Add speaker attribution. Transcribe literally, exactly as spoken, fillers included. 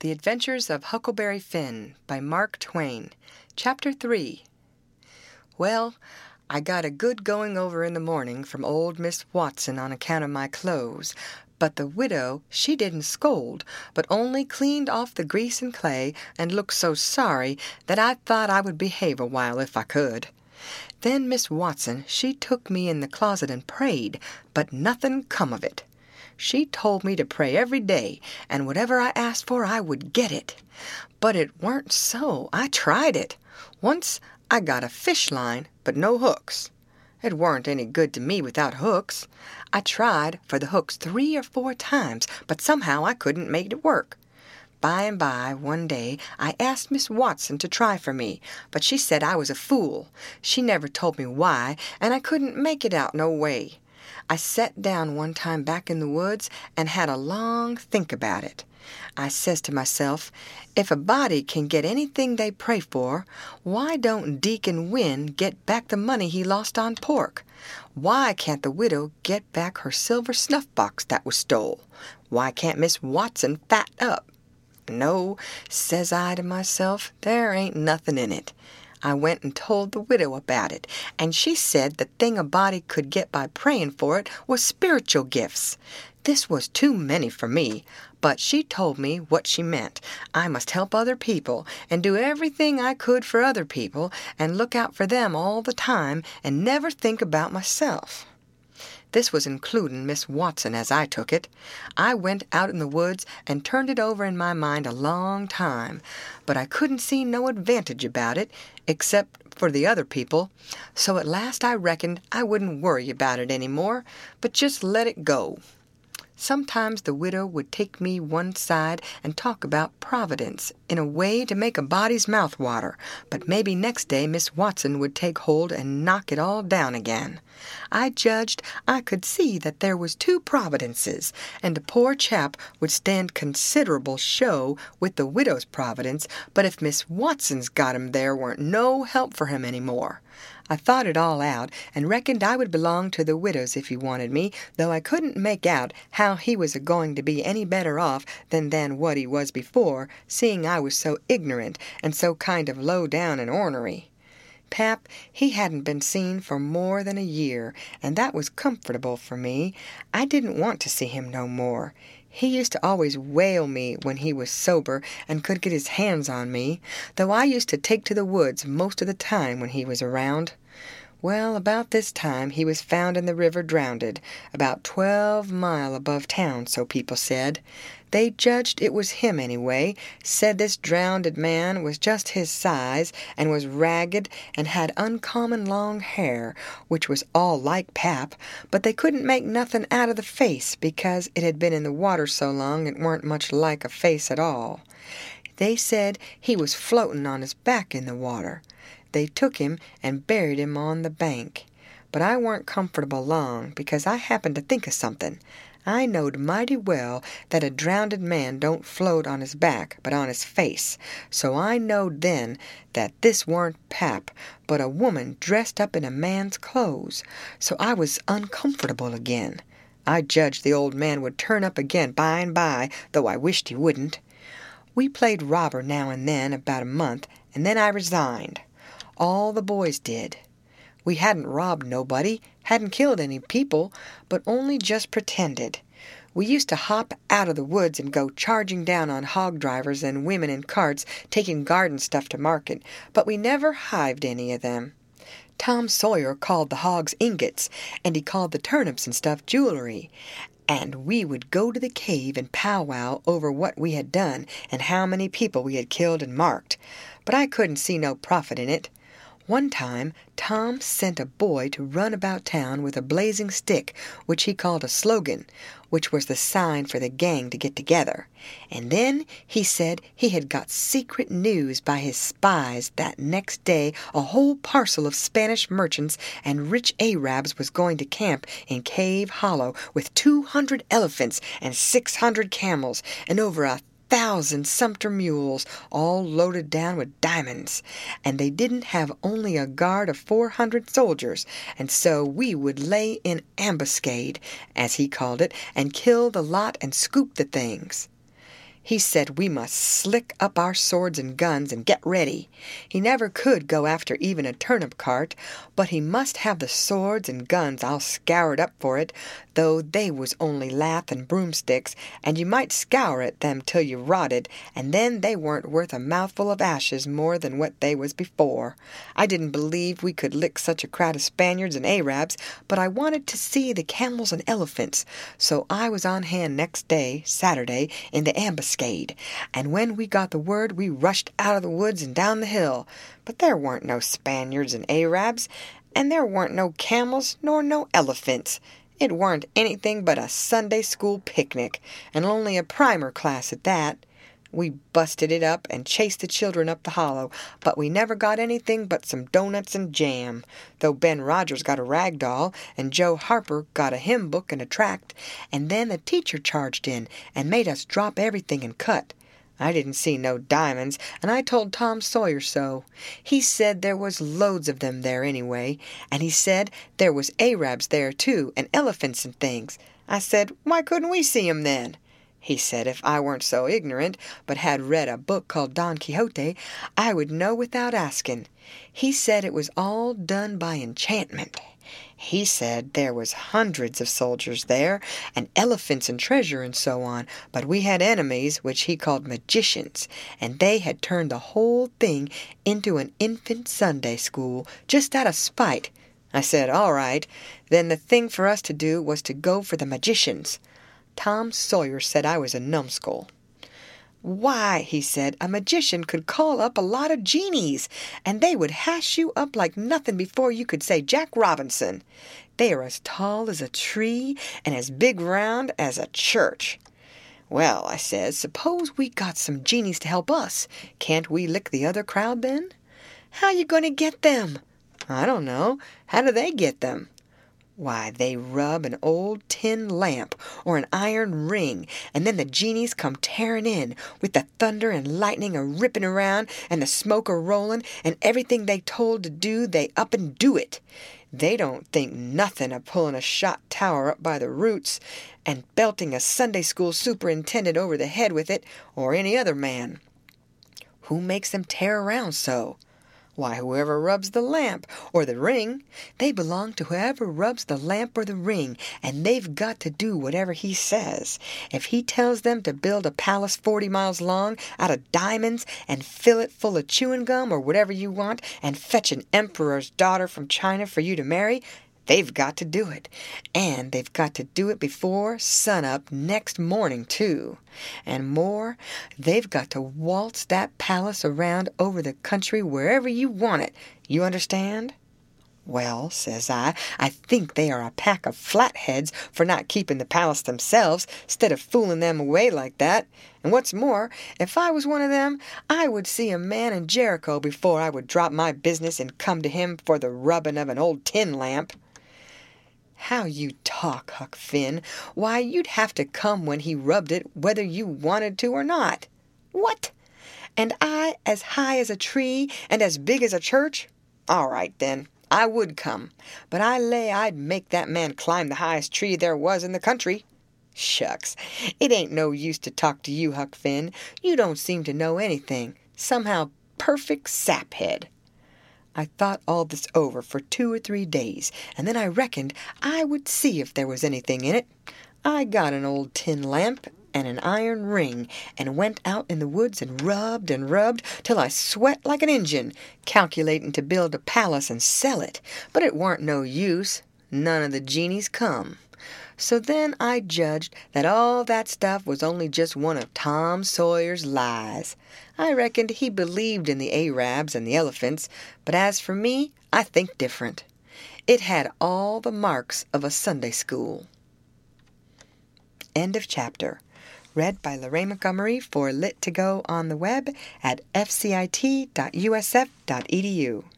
Speaker 1: The Adventures of Huckleberry Finn by Mark Twain. Chapter three. Well, I got a good going over in the morning from old Miss Watson on account of my clothes, but the widow, she didn't scold, but only cleaned off the grease and clay, and looked so sorry that I thought I would behave a while if I could. Then Miss Watson, she took me in the closet and prayed, but nothing come of it. She told me to pray every day, and whatever I asked for I would get it. But it weren't so. I tried it. Once I got a fish line, but no hooks. It weren't any good to me without hooks. I tried for the hooks three or four times, but somehow I couldn't make it work. By and by, one day, I asked Miss Watson to try for me, but she said I was a fool. She never told me why, and I couldn't make it out no way. I sat down one time back in the woods and had a long think about it. I says to myself, if a body can get anything they pray for, why don't Deacon Wynn get back the money he lost on pork? Why can't the widow get back her silver snuff box that was stole? Why can't Miss Watson fatten up? No, says I to myself, there ain't nothing in it. I went and told the widow about it, and she said the thing a body could get by praying for it was spiritual gifts. This was too many for me, but she told me what she meant. I must help other people, and do everything I could for other people, and look out for them all the time, and never think about myself. This was includin' Miss Watson as I took it. I went out in the woods and turned it over in my mind a long time, but I couldn't see no advantage about it, except for the other people, so at last I reckoned I wouldn't worry about it any more, but just let it go. Sometimes the widow would take me one side and talk about Providence in a way to make a body's mouth water, but maybe next day Miss Watson would take hold and knock it all down again. I judged I could see that there was two Providences, and a poor chap would stand considerable show with the widow's Providence, but if Miss Watson's got him there weren't no help for him any more. I thought it all out, and reckoned I would belong to the widow's if he wanted me, though I couldn't make out how he was a-going to be any better off than than what he was before, seeing I was so ignorant and so kind of low down and ornery. Pap, he hadn't been seen for more than a year, and that was comfortable for me. I didn't want to see him no more. He used to always whale me when he was sober and could get his hands on me, though I used to take to the woods most of the time when he was around. Well, about this time he was found in the river drownded, about twelve mile above town, so people said. They judged it was him anyway, said this drownded man was just his size, and was ragged, and had uncommon long hair, which was all like Pap, but they couldn't make nothing out of the face, because it had been in the water so long it weren't much like a face at all. They said he was floating on his back in the water. They took him and buried him on the bank. But I weren't comfortable long, because I happened to think of something. I knowed mighty well that a drownded man don't float on his back, but on his face, so I knowed then that this weren't Pap, but a woman dressed up in a man's clothes, so I was uncomfortable again. I judged the old man would turn up again by and by, though I wished he wouldn't. We played robber now and then about a month, and then I resigned. All the boys did. We hadn't robbed nobody, hadn't killed any people, but only just pretended. We used to hop out of the woods and go charging down on hog drivers and women in carts taking garden stuff to market, but we never hived any of them. Tom Sawyer called the hogs ingots, and he called the turnips and stuff jewelry. And we would go to the cave and powwow over what we had done and how many people we had killed and marked. But I couldn't see no profit in it. One time Tom sent a boy to run about town with a blazing stick, which he called a slogan, which was the sign for the gang to get together. And then he said he had got secret news by his spies that next day a whole parcel of Spanish merchants and rich Arabs was going to camp in Cave Hollow with two hundred elephants and six hundred camels and over a thousand Sumter mules, all loaded down with diamonds, and they didn't have only a guard of four hundred soldiers, and so we would lay in ambuscade, as he called it, and kill the lot and scoop the things. He said we must slick up our swords and guns and get ready. He never could go after even a turnip cart, but he must have the swords and guns all scoured up for it, though they was only lath and broomsticks, and you might scour at them till you rotted, and then they weren't worth a mouthful of ashes more than what they was before. I didn't believe we could lick such a crowd of Spaniards and Arabs, but I wanted to see the camels and elephants, so I was on hand next day, Saturday, in the ambuscade. And when we got the word, we rushed out of the woods and down the hill. But there weren't no Spaniards and Arabs, and there weren't no camels nor no elephants. It weren't anything but a Sunday school picnic, and only a primer class at that. We busted it up and chased the children up the hollow, but we never got anything but some doughnuts and jam, though Ben Rogers got a rag doll, and Joe Harper got a hymn book and a tract, and then the teacher charged in and made us drop everything and cut. I didn't see no diamonds, and I told Tom Sawyer so. He said there was loads of them there anyway, and he said there was Arabs there too, and elephants and things. I said, why couldn't we see 'em then? He said if I weren't so ignorant, but had read a book called Don Quixote, I would know without asking. He said it was all done by enchantment. He said there was hundreds of soldiers there, and elephants and treasure and so on, but we had enemies, which he called magicians, and they had turned the whole thing into an infant Sunday school, just out of spite. I said, all right, then the thing for us to do was to go for the magicians. Tom Sawyer said I was a numbskull. Why, he said, a magician could call up a lot of genies, and they would hash you up like nothing before you could say Jack Robinson. They are as tall as a tree and as big round as a church. Well, I says, suppose we got some genies to help us. Can't we lick the other crowd then? How you going to get them? I don't know. How do they get them? Why, they rub an old tin lamp or an iron ring, and then the genies come tearing in, with the thunder and lightning a-ripping around, and the smoke a-rolling, and everything they told to do, they up and do it. They don't think nothing of pulling a shot tower up by the roots, and belting a Sunday school superintendent over the head with it, or any other man. Who makes them tear around so? Why, whoever rubs the lamp or the ring. They belong to whoever rubs the lamp or the ring, and they've got to do whatever he says. If he tells them to build a palace forty miles long out of diamonds and fill it full of chewing gum or whatever you want, and fetch an emperor's daughter from China for you to marry, they've got to do it. And they've got to do it before sunup next morning, too. And more, they've got to waltz that palace around over the country wherever you want it. You understand? Well, says I, I think they are a pack of flatheads for not keeping the palace themselves, instead of fooling them away like that. And what's more, if I was one of them, I would see a man in Jericho before I would drop my business and come to him for the rubbing of an old tin lamp. How you talk, Huck Finn. Why, you'd have to come when he rubbed it, whether you wanted to or not. What? And I as high as a tree and as big as a church? All right, then, I would come, but I lay I'd make that man climb the highest tree there was in the country. Shucks, it ain't no use to talk to you, Huck Finn. You don't seem to know anything. Somehow perfect saphead. I thought all this over for two or three days, and then I reckoned I would see if there was anything in it. I got an old tin lamp and an iron ring, and went out in the woods and rubbed and rubbed till I sweat like an Injun, calculating to build a palace and sell it. But it warn't no use. None of the genies come. So then I judged that all that stuff was only just one of Tom Sawyer's lies. I reckoned he believed in the Arabs and the elephants, but as for me, I think different. It had all the marks of a Sunday school. End of chapter. Read by Lorraine Montgomery for Lit to Go on the web at f c i t dot u s f dot e d u.